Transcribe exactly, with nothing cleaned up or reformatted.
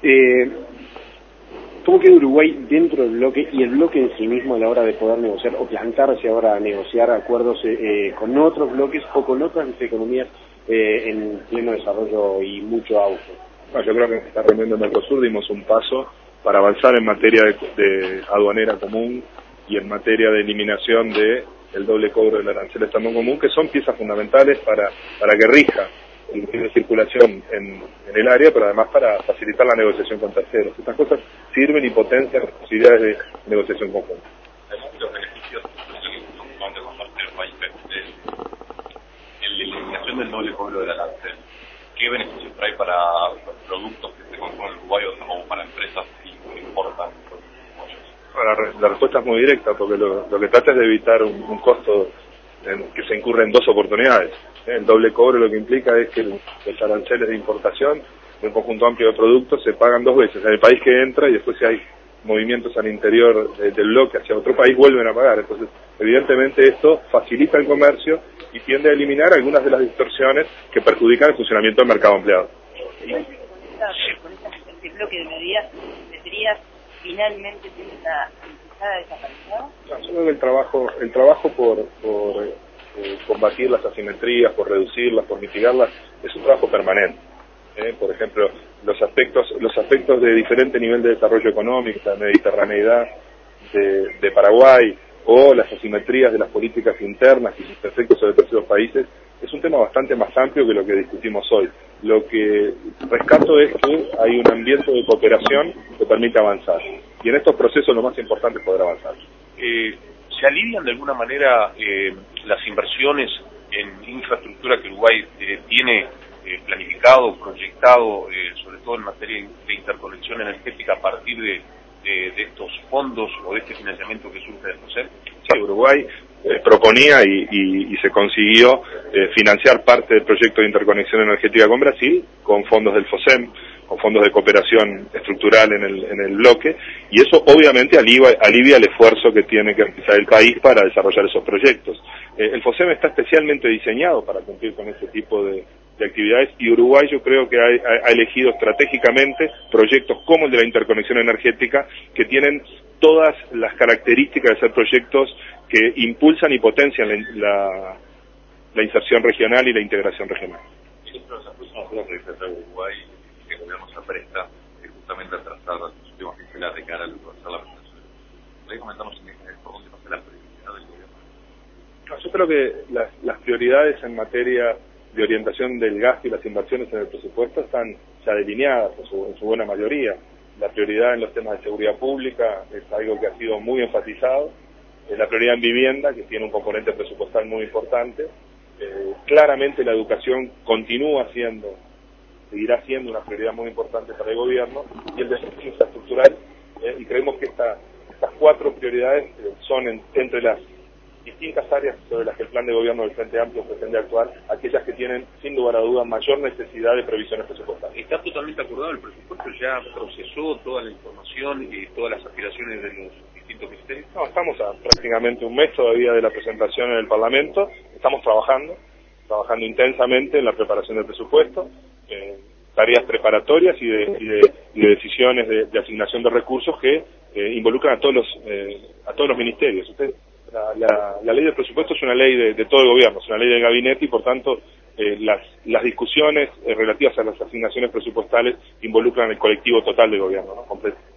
Eh, ¿Cómo queda Uruguay dentro del bloque y el bloque en sí mismo a la hora de poder negociar o plantarse ahora a negociar acuerdos eh, con otros bloques o con otras economías eh, en pleno desarrollo y mucho auge? Bueno, yo creo que en esta reunión de Mercosur dimos un paso para avanzar en materia de, de aduanera común y en materia de eliminación de el doble cobro del arancel estándar común, que son piezas fundamentales para, para que rija el libre de circulación en, en el área, pero además para facilitar la negociación con terceros. Estas cosas sirven y potencian las posibilidades de negociación conjunta. Los beneficios de compartir el país, en la eliminación del doble cobro del arancel, ¿qué beneficios trae para los productos que se consumen en Uruguay o para empresas que importan? La, la respuesta es muy directa, porque lo, lo que trata es de evitar un, un costo en, que se incurre en dos oportunidades. El doble cobro lo que implica es que los aranceles de importación de un conjunto amplio de productos se pagan dos veces, en el país que entra y después si hay movimientos al interior de, del bloque hacia otro país vuelven a pagar. Entonces, evidentemente esto facilita el comercio y tiende a eliminar algunas de las distorsiones que perjudican el funcionamiento del mercado ampliado. Con este bloque de medidas, ¿deberías finalmente tener una empezada desaparecer? Yo creo que el trabajo, el trabajo por, por eh, combatir las asimetrías, por reducirlas, por mitigarlas, es un trabajo permanente. ¿eh? Por ejemplo, los aspectos, los aspectos de diferente nivel de desarrollo económico, la mediterraneidad de, de Paraguay, o las asimetrías de las políticas internas y sus efectos sobre terceros países, es un tema bastante más amplio que lo que discutimos hoy. Lo que rescato es que hay un ambiente de cooperación que permite avanzar. Y en estos procesos lo más importante es poder avanzar. Eh, ¿Se alivian de alguna manera eh, las inversiones en infraestructura que Uruguay eh, tiene eh, planificado, proyectado, eh, sobre todo en materia de interconexión energética a partir de De, de estos fondos o de este financiamiento que surge del FOSEM? Sí, Uruguay eh, proponía y, y, y se consiguió eh, financiar parte del proyecto de interconexión energética con Brasil con fondos del FOSEM, con fondos de cooperación estructural en el, en el bloque, y eso obviamente alivia, alivia el esfuerzo que tiene que realizar el país para desarrollar esos proyectos. Eh, el FOSEM está especialmente diseñado para cumplir con ese tipo de de actividades y Uruguay yo creo que ha, ha elegido estratégicamente proyectos como el de la interconexión energética que tienen todas las características de ser proyectos que impulsan y potencian la, la, la inserción regional y la integración regional. Ministro, las próximas dudas que registra Uruguay que el gobierno se apresta es justamente a trazar las últimas pinceladas de cara a lanzar la presentación. ¿Podría comentarnos por dónde pasa la prioridad del gobierno? No, yo creo que las, las prioridades en materia de orientación del gasto y las inversiones en el presupuesto están ya delineadas en su, en su buena mayoría. La prioridad en los temas de seguridad pública es algo que ha sido muy enfatizado, es la prioridad en vivienda, que tiene un componente presupuestal muy importante. Eh, claramente la educación continúa siendo, seguirá siendo una prioridad muy importante para el gobierno, y el desarrollo infraestructural, eh, y creemos que esta, estas cuatro prioridades eh, son en, entre las distintas áreas sobre las que el plan de gobierno del Frente Amplio pretende actuar, aquellas que tienen, sin lugar a dudas, mayor necesidad de previsiones presupuestarias. ¿Está totalmente acordado el presupuesto? ¿Ya procesó toda la información y todas las aspiraciones de los distintos ministerios? No, estamos a prácticamente un mes todavía de la presentación en el Parlamento, estamos trabajando, trabajando intensamente en la preparación del presupuesto, eh, tareas preparatorias y de, y de, y de decisiones de, de asignación de recursos que eh, involucran a todos los, eh, a todos los ministerios. Usted, La, la, la ley del presupuesto es una ley de, de todo el gobierno, es una ley del gabinete y por tanto eh, las, las discusiones eh, relativas a las asignaciones presupuestales involucran el colectivo total del gobierno, ¿no? Completo.